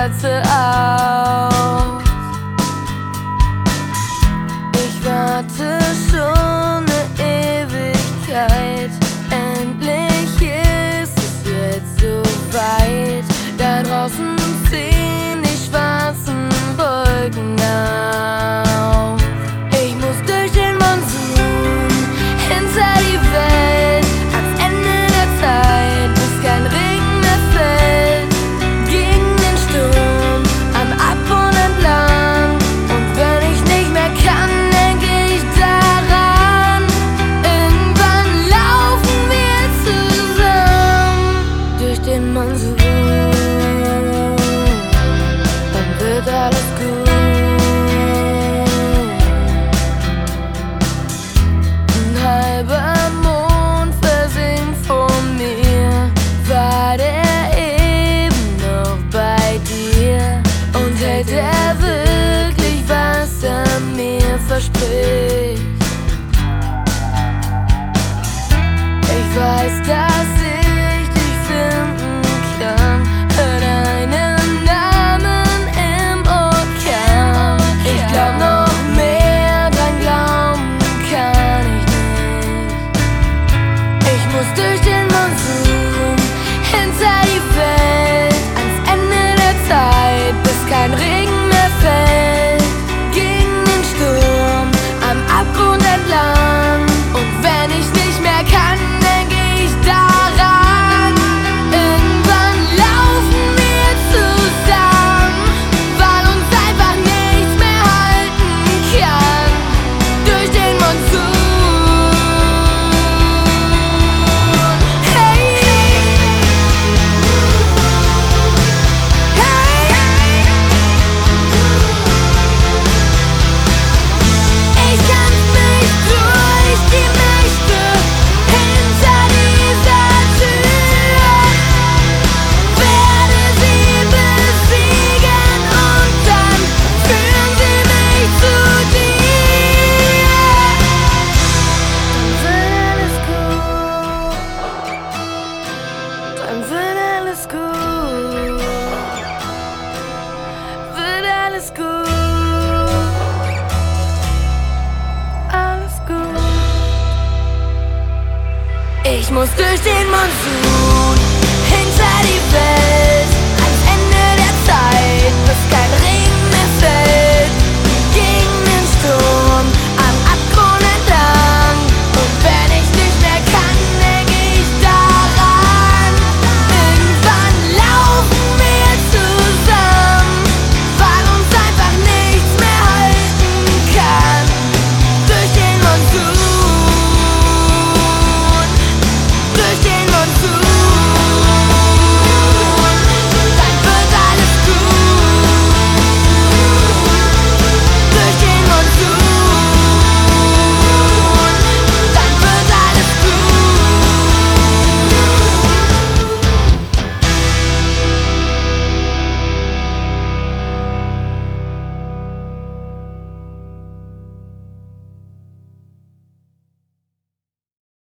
Kerze aus. Ich warte schon eine Ewigkeit. Endlich ist es jetzt so weit. Da draußen ziehen die schwarzen Wolken auf. Ich muss durch den Monsun, hinter die Welt, ans Ende der Zeit, bis kein Regen mehr fällt. Gegen den Sturm, am Abgrund entlang. Und wenn ich nicht mehr kann, denke ich daran. Irgendwann laufen wir zusammen durch den Monsun. Dann wird alles gut. Ein halber Mond versinkt vor mir. War der eben noch bei dir? Und hält er wirklich, was er mir verspricht? Ich weiß, dass ich dich finden kann. Hör deinen Namen im Orkan. Ich glaub, noch mehr dran glauben kann ich nicht. Ich muss durch den Monsun, hinter die Welt, ans Ende der Zeit, bis kein Regen mehr fällt. Gegen den Sturm, am Abgrund entlang. Und wenn ich nicht mehr kann, denke ich daran. Irgendwann laufen wir zusammen, weil uns einfach nichts mehr halten kann. Durch den Monsun. Hey, ich kämpf mich durch die Nächte hinter dieser Tür, werde sie besiegen und dann führen sie mich zu dir. Dann wird alles gut. Wird alles gut. Alles gut. Ich muss durch den Monsun.